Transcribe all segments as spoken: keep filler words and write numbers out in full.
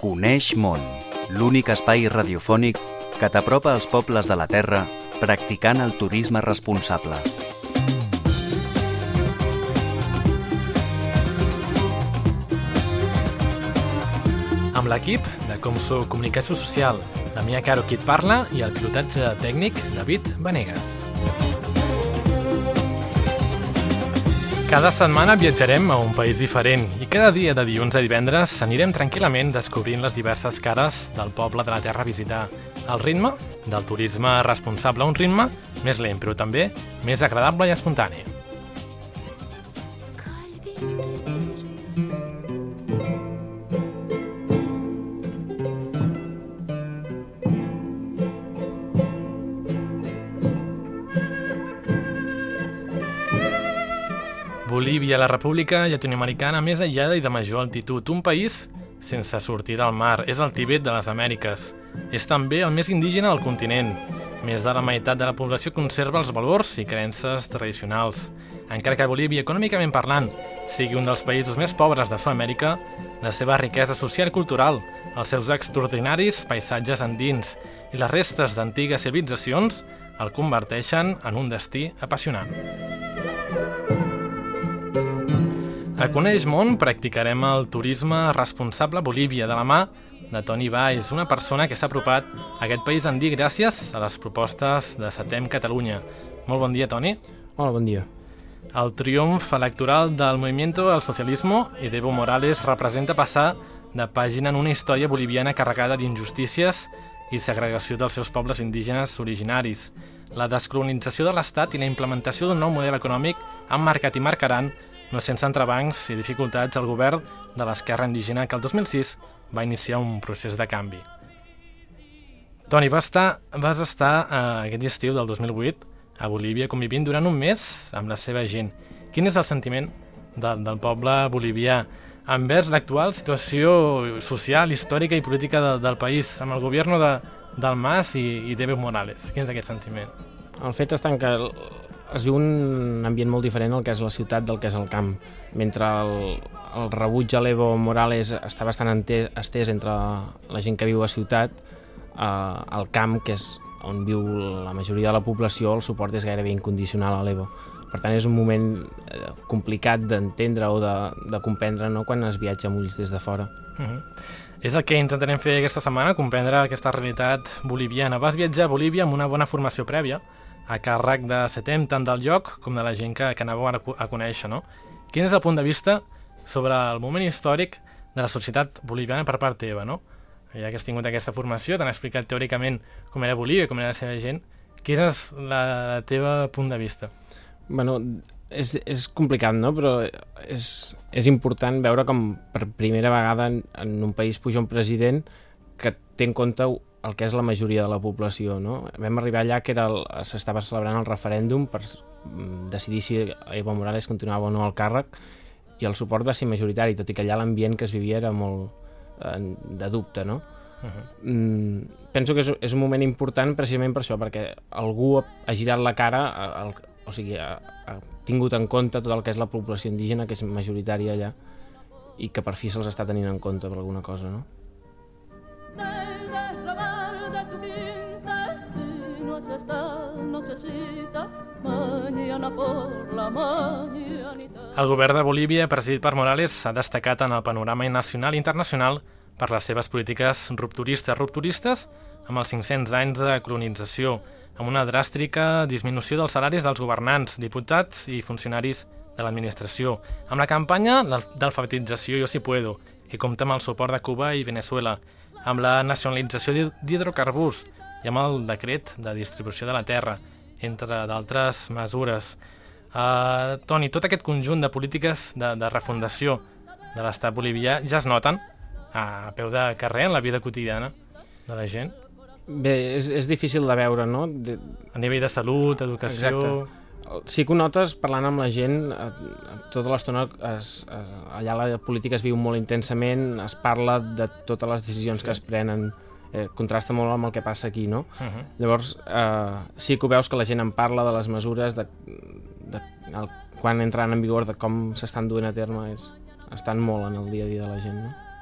Coneix món, l'únic espai radiofònic que t'apropa als pobles de la Terra practicant el turisme responsable. Amb l'equip de Comso Comunicació Social, Damià Caro qui et parla i el pilotatge tècnic David Vanegas. Cada setmana viatjarem a un país diferent i cada dia de dilluns a divendres anirem tranquil·lament descobrint les diverses cares del poble de la terra a visitar. El ritme del turisme responsable, un ritme més lent però també més agradable i espontani. Bolívia, la república llatinoamericana més aïllada i de major altitud. Un país sense sortir del mar. És el Tibet de les Amèriques. És també el més indígena del continent. Més de la meitat de la població conserva els valors i creences tradicionals. Encara que Bolívia, econòmicament parlant, sigui un dels països més pobres de Sud-amèrica, la seva riquesa social i cultural, els seus extraordinaris paisatges andins i les restes d'antigues civilitzacions el converteixen en un destí apassionant. A Coneix Món practicarem el turisme responsable a Bolívia de la mà de Toni Valls, una persona que s'ha apropat a aquest país andí gràcies a les propostes de Setem Catalunya. Molt bon dia, Toni. Hola, bon dia. El triomf electoral del Movimiento al Socialismo i d'Evo Morales representa passar de pàgina en una història boliviana carregada d'injustícies i segregació dels seus pobles indígenes originaris. La descolonització de l'Estat i la implementació d'un nou model econòmic han marcat i marcaran no sense entrebancs i dificultats al govern de l'esquerra indígena que el dos mil sis va iniciar un procés de canvi. Toni, vas estar, vas estar eh, aquest estiu del dos mil vuit a Bolívia convivint durant un mes amb la seva gent. Quin és el sentiment de, del poble bolivià envers l'actual situació social, històrica i política de, del país amb el govern de, del Mas i, i d'Evo Morales? Quin és aquest sentiment? El fet està en que es viu un ambient molt diferent al que és la ciutat del que és el camp. Mentre el, el rebuig a l'Evo Morales està bastant ente, estès entre la gent que viu a ciutat, eh, al camp, que és on viu la majoria de la població, el suport és gairebé incondicional a l'Evo. Per tant, és un moment eh, complicat d'entendre o de, de comprendre, no?, quan es viatja amb ulls des de fora. Uh-huh. És el que intentarem fer aquesta setmana, comprendre aquesta realitat boliviana. Vas viatjar a Bolívia amb una bona formació prèvia, a càrrec de Setem, tant del lloc com de la gent que, que anàveu a, a conèixer, no? Quin és el punt de vista sobre el moment històric de la societat boliviana per part teva, no? Ja que has tingut aquesta formació, t'han explicat teòricament com era Bolívia, com era la seva gent. Quin és la teva punt de vista? Bueno, és, és complicat, no? Però és, és important veure com per primera vegada en, en un país puja un president que té en compte el que és la majoria de la població, no? Vam arribar allà que era el, s'estava celebrant el referèndum per decidir si Evo Morales continuava o no al càrrec i el suport va ser majoritari, tot i que allà l'ambient que es vivia era molt eh, de dubte, no? Uh-huh. Mm, penso que és, és un moment important precisament per això, perquè algú ha girat la cara, al, o sigui, ha, ha tingut en compte tot el que és la població indígena, que és majoritària allà, i que per fi se'ls està tenint en compte per alguna cosa, no? El govern de Bolívia, presidit per Morales, s'ha destacat en el panorama nacional i internacional per les seves polítiques rupturistes, rupturistes amb els cinc-cents anys de colonització, amb una dràstica disminució dels salaris dels governants, diputats i funcionaris de l'administració, amb la campanya d'alfabetització Yo Sí Puedo, que compta amb el suport de Cuba i Venezuela, amb la nacionalització d'hidrocarburs i amb el decret de distribució de la terra, entre d'altres mesures. Uh, Toni, tot aquest conjunt de polítiques de, de refundació de l'estat bolivià ja es noten a peu de carrer en la vida quotidiana de la gent? Bé, és, és difícil de veure, no? De... A nivell de salut, educació... Exacte. Sí que ho notes parlant amb la gent, tota l'estona es, es, allà la política es viu molt intensament, es parla de totes les decisions sí. que es prenen, eh, contrasta molt amb el que passa aquí, no? Uh-huh. Llavors, eh, sí que ho veus que la gent en parla de les mesures, de, de, el, quan entran en vigor, de com s'estan duent a terme, és, estan molt en el dia a dia de la gent, no?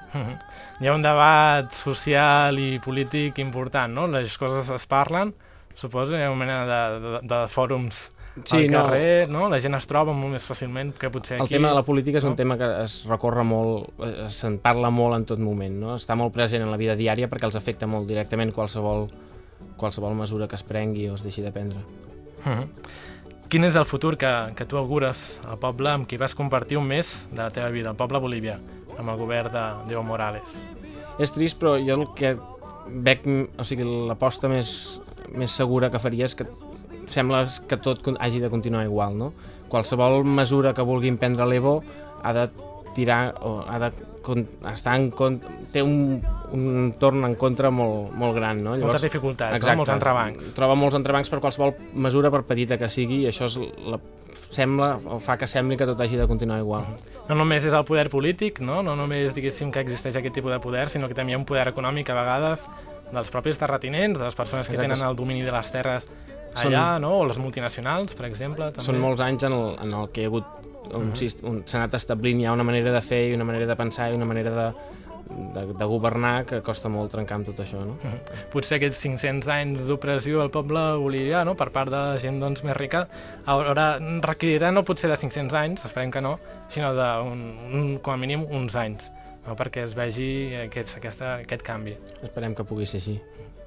Mm-hmm. Hi ha un debat social i polític important, no? Les coses es parlen, suposo, hi ha una mena de, de, de fòrums sí, al carrer, no. no? La gent es troba molt més fàcilment que potser aquí. El tema de la política és no? un tema que es recorre molt, se'n parla molt en tot moment, no? Està molt present en la vida diària perquè els afecta molt directament qualsevol, qualsevol mesura que es prengui o es deixi de prendre. Mm-hmm. Quin és el futur que, que tu augures al poble amb qui vas compartir un mes de la teva vida, el poble bolivià, amb el govern d'Evo Morales? És trist, però jo el que veig, o sigui, l'aposta més, més segura que faria és que sembla que tot hagi de continuar igual, no? Qualsevol mesura que vulguin prendre l'Evo ha de tirar, o ha de estar en contra, té un, un torn en contra molt, molt gran, no? Llavors, moltes dificultats, exacte, no? Molts entrebancs. Troba molts entrebancs per qualsevol mesura, per petita que sigui, i això és la, sembla, o fa que sembli que tot hagi de continuar igual. No només és el poder polític, no? No només diguéssim que existeix aquest tipus de poder, sinó que també hi ha un poder econòmic a vegades dels propis terratinents, de les persones que exacte. Tenen el domini de les terres allà, són, no? O les multinacionals, per exemple. També. Són molts anys en el, en el que hi ha hagut un, uh-huh. un, s'ha anat establint ja una manera de fer i una manera de pensar i una manera de, de, de governar que costa molt trencar amb tot això, no? Uh-huh. Potser aquests cinc-cents anys d'opressió al poble bolivià, no? Per part de la gent doncs, més rica, ara requerirà no potser de cinc-cents anys, esperem que no, sinó de un, un, com a mínim uns anys, no? Perquè es vegi aquest, aquesta, aquest canvi. Esperem que pugui ser així.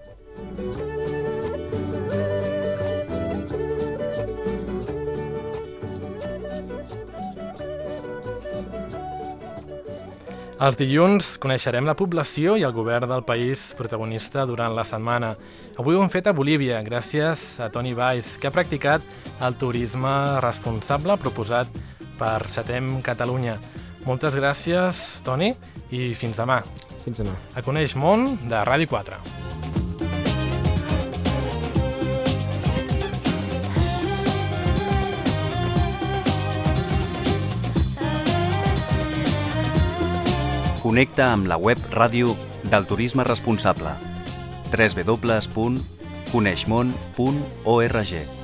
Els dilluns coneixerem la població i el govern del país protagonista durant la setmana. Avui ho hem fet a Bolívia, gràcies a Toni Valls, que ha practicat el turisme responsable proposat per Setem Catalunya. Moltes gràcies, Toni, i fins demà. Fins demà. A Coneix Món, de Ràdio quatre. Connecta amb la web ràdio del turisme responsable. w w w punt coneixmon punt org